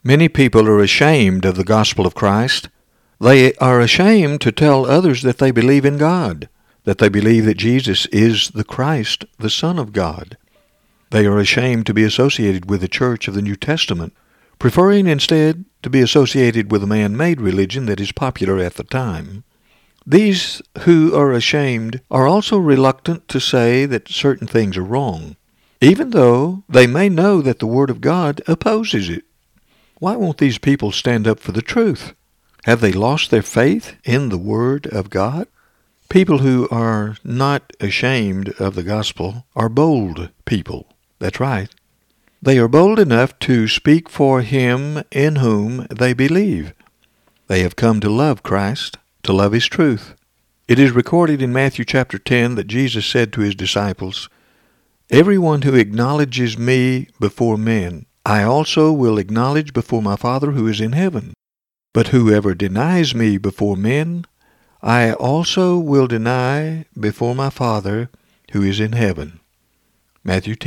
Many people are ashamed of the gospel of Christ. They are ashamed to tell others that they believe in God, that they believe that Jesus is the Christ, the Son of God. They are ashamed to be associated with the Church of the New Testament, preferring instead to be associated with a man-made religion that is popular at the time. These who are ashamed are also reluctant to say that certain things are wrong, even though they may know that the Word of God opposes it. Why won't these people stand up for the truth? Have they lost their faith in the Word of God? People who are not ashamed of the gospel are bold people. That's right. They are bold enough to speak for Him in whom they believe. They have come to love Christ, to love His truth. It is recorded in Matthew chapter 10 that Jesus said to His disciples, "Everyone who acknowledges me before men, I also will acknowledge before my Father who is in heaven. But whoever denies me before men, I also will deny before my Father who is in heaven." Matthew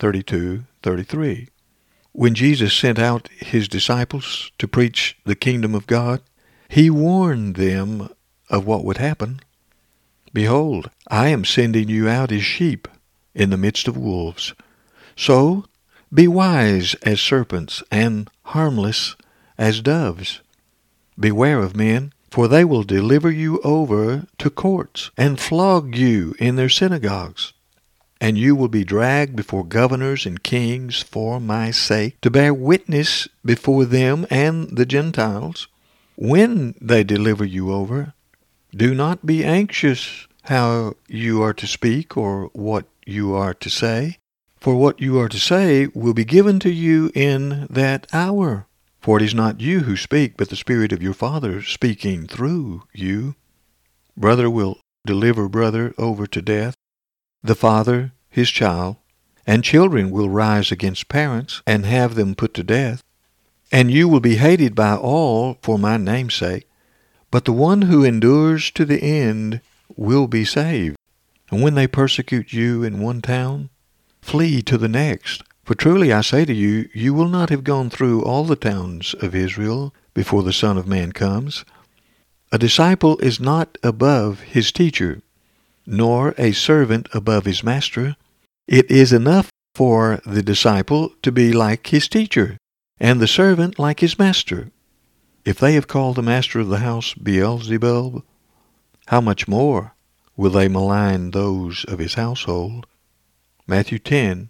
10:32-33. When Jesus sent out His disciples to preach the kingdom of God, He warned them of what would happen. "Behold, I am sending you out as sheep in the midst of wolves. So be wise as serpents and harmless as doves. Beware of men, for they will deliver you over to courts and flog you in their synagogues. And you will be dragged before governors and kings for my sake, to bear witness before them and the Gentiles. When they deliver you over, do not be anxious how you are to speak or what you are to say. For what you are to say will be given to you in that hour. For it is not you who speak, but the Spirit of your Father speaking through you. Brother will deliver brother over to death, the father his child, and children will rise against parents and have them put to death. And you will be hated by all for my name's sake, but the one who endures to the end will be saved. And when they persecute you in one town, flee to the next. For truly I say to you, you will not have gone through all the towns of Israel before the Son of Man comes. A disciple is not above his teacher, nor a servant above his master. It is enough for the disciple to be like his teacher, and the servant like his master. If they have called the master of the house Beelzebub, how much more will they malign those of his household? Matthew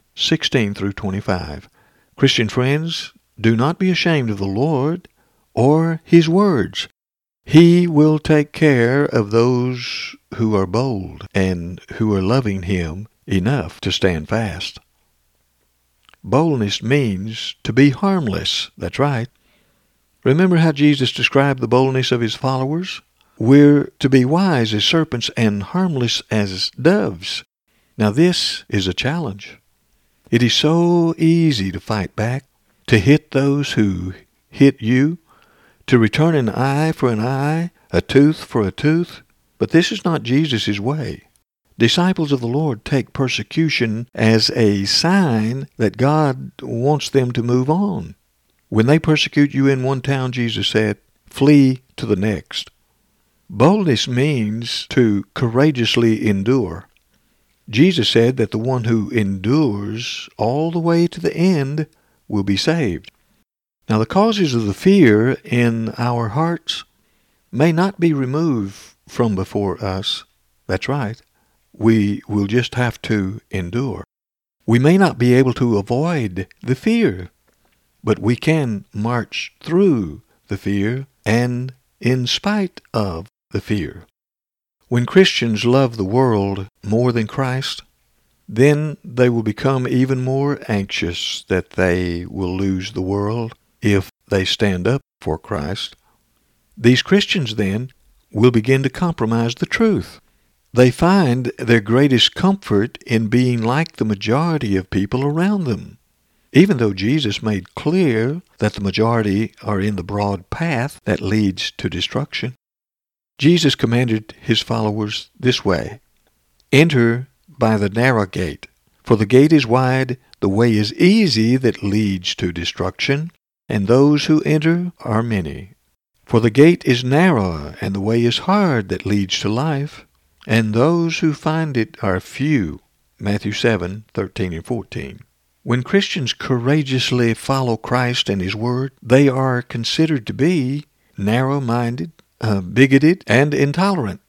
10:16-25. Christian friends, do not be ashamed of the Lord or His words. He will take care of those who are bold and who are loving Him enough to stand fast. Boldness means to be harmless. That's right. Remember how Jesus described the boldness of His followers? We're to be wise as serpents and harmless as doves. Now this is a challenge. It is so easy to fight back, to hit those who hit you, to return an eye for an eye, a tooth for a tooth. But this is not Jesus' way. Disciples of the Lord take persecution as a sign that God wants them to move on. When they persecute you in one town, Jesus said, flee to the next. Boldness means to courageously endure. Jesus said that the one who endures all the way to the end will be saved. Now the causes of the fear in our hearts may not be removed from before us. That's right. We will just have to endure. We may not be able to avoid the fear, but we can march through the fear and in spite of the fear. When Christians love the world more than Christ, then they will become even more anxious that they will lose the world if they stand up for Christ. These Christians then will begin to compromise the truth. They find their greatest comfort in being like the majority of people around them. Even though Jesus made clear that the majority are in the broad path that leads to destruction, Jesus commanded His followers this way, enter by the narrow gate, for the gate is wide, the way is easy that leads to destruction, and those who enter are many. For the gate is narrow, and the way is hard that leads to life, and those who find it are few. Matthew 7:13 and 14. When Christians courageously follow Christ and His Word, they are considered to be narrow-minded, bigoted, and intolerant.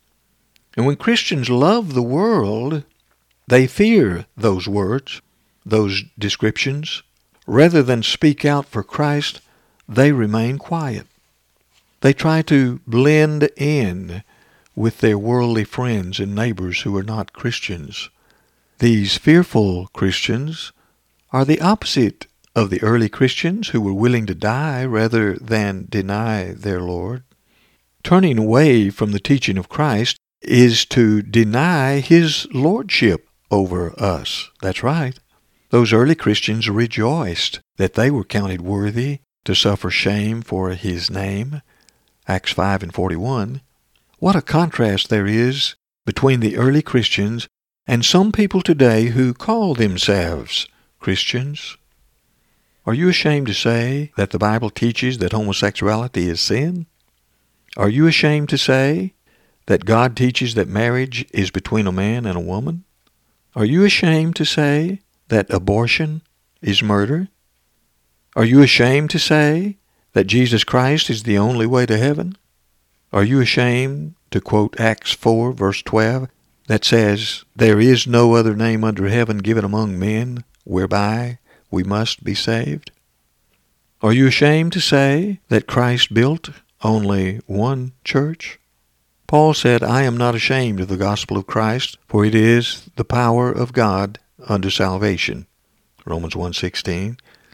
And when Christians love the world, they fear those words, those descriptions. Rather than speak out for Christ, they remain quiet. They try to blend in with their worldly friends and neighbors who are not Christians. These fearful Christians are the opposite of the early Christians who were willing to die rather than deny their Lord. Turning away from the teaching of Christ is to deny His lordship over us. That's right. Those early Christians rejoiced that they were counted worthy to suffer shame for His name. Acts 5 and 41. What a contrast there is between the early Christians and some people today who call themselves Christians. Are you ashamed to say that the Bible teaches that homosexuality is sin? Are you ashamed to say that God teaches that marriage is between a man and a woman? Are you ashamed to say that abortion is murder? Are you ashamed to say that Jesus Christ is the only way to heaven? Are you ashamed to quote Acts 4, verse 12, that says, "There is no other name under heaven given among men whereby we must be saved"? Are you ashamed to say that Christ built only one church? Paul said, "I am not ashamed of the gospel of Christ, for it is the power of God unto salvation." Romans 1:16.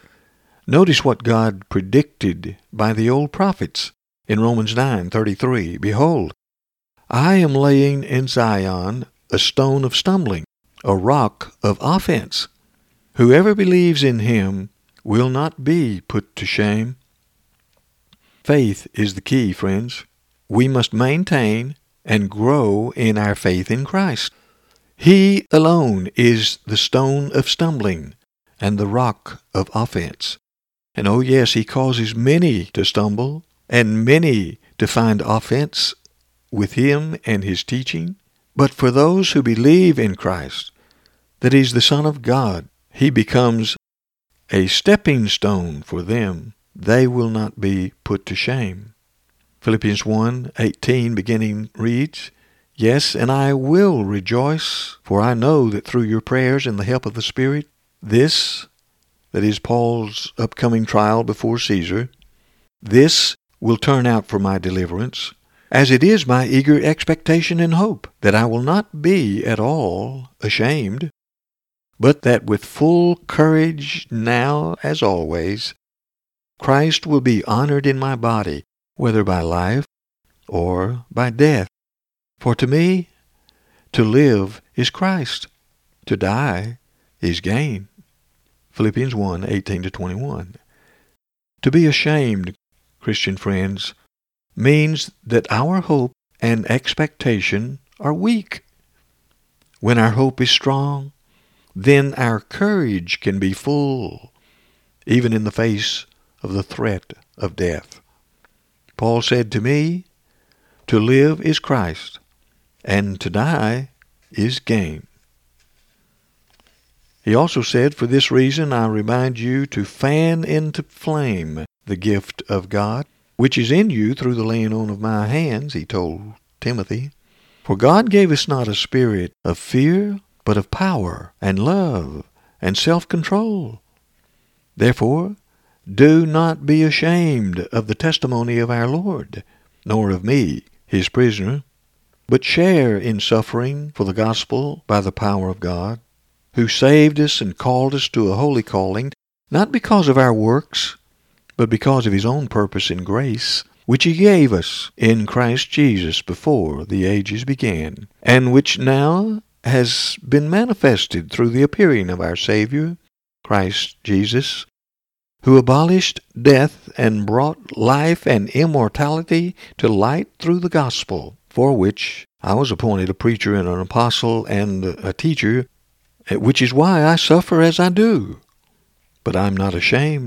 Notice what God predicted by the old prophets in Romans 9:33. "Behold, I am laying in Zion a stone of stumbling, a rock of offense. Whoever believes in Him will not be put to shame." Faith is the key, friends. We must maintain and grow in our faith in Christ. He alone is the stone of stumbling and the rock of offense. And oh yes, He causes many to stumble and many to find offense with Him and His teaching. But for those who believe in Christ, that He's the Son of God, He becomes a stepping stone for them. They will not be put to shame. Philippians 1:18 beginning reads, "Yes, and I will rejoice, for I know that through your prayers and the help of the Spirit, this," that is Paul's upcoming trial before Caesar, "this will turn out for my deliverance, as it is my eager expectation and hope that I will not be at all ashamed, but that with full courage now as always, Christ will be honored in my body, whether by life or by death. For to me, to live is Christ, to die is gain." Philippians 1:18-21. To be ashamed, Christian friends, means that our hope and expectation are weak. When our hope is strong, then our courage can be full, even in the face of the threat of death. Paul said, "To me, to live is Christ, and to die is gain." He also said, "For this reason I remind you to fan into flame the gift of God, which is in you through the laying on of my hands," he told Timothy. "For God gave us not a spirit of fear, but of power and love and self-control. Therefore, do not be ashamed of the testimony of our Lord, nor of me, His prisoner, but share in suffering for the gospel by the power of God, who saved us and called us to a holy calling, not because of our works, but because of His own purpose and grace, which He gave us in Christ Jesus before the ages began, and which now has been manifested through the appearing of our Savior, Christ Jesus, who abolished death and brought life and immortality to light through the gospel, for which I was appointed a preacher and an apostle and a teacher, which is why I suffer as I do. But I'm not ashamed,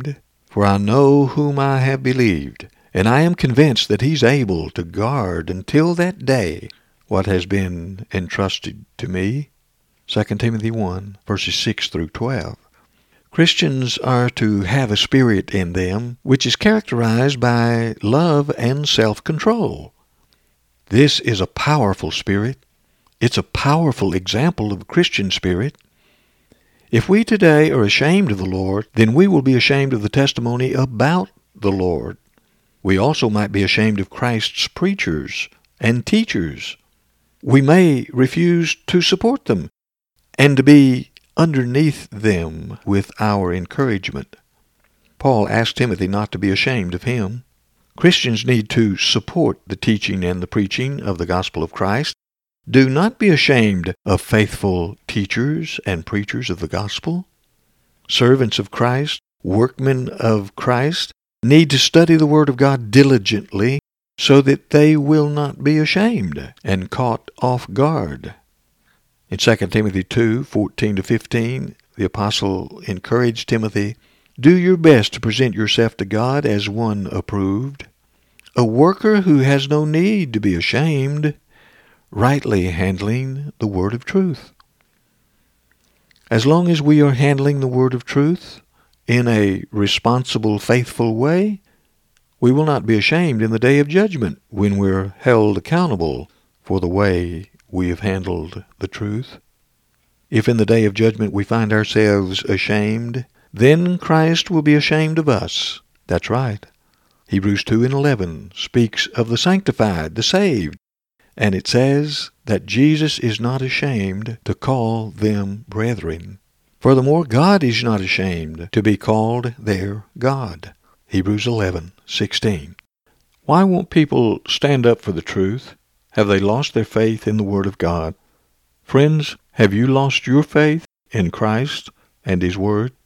For I know whom I have believed, and I am convinced that he's able to guard until that day what has been entrusted to me. 2 Timothy 1, verses 6 through 12. Christians are to have a spirit in them which is characterized by love and self-control. This is a powerful spirit. It's a powerful example of a Christian spirit. If we today are ashamed of the Lord, then we will be ashamed of the testimony about the Lord. We also might be ashamed of Christ's preachers and teachers. We may refuse to support them and to be underneath them with our encouragement. Paul asked Timothy not to be ashamed of him. Christians need to support the teaching and the preaching of the gospel of Christ. Do not be ashamed of faithful teachers and preachers of the gospel. Servants of Christ, workmen of Christ, need to study the Word of God diligently so that they will not be ashamed and caught off guard. In 2 Timothy 2, 14-15, the apostle encouraged Timothy, "Do your best to present yourself to God as one approved, a worker who has no need to be ashamed, rightly handling the word of truth." As long as we are handling the word of truth in a responsible, faithful way, we will not be ashamed in the day of judgment when we're held accountable for the way we have handled the truth. If in the day of judgment we find ourselves ashamed, then Christ will be ashamed of us. That's right. Hebrews 2:11 speaks of the sanctified, the saved, and it says that Jesus is not ashamed to call them brethren. Furthermore, God is not ashamed to be called their God. Hebrews 11:16. Why won't people stand up for the truth? Have they lost their faith in the Word of God? Friends, have you lost your faith in Christ and His Word?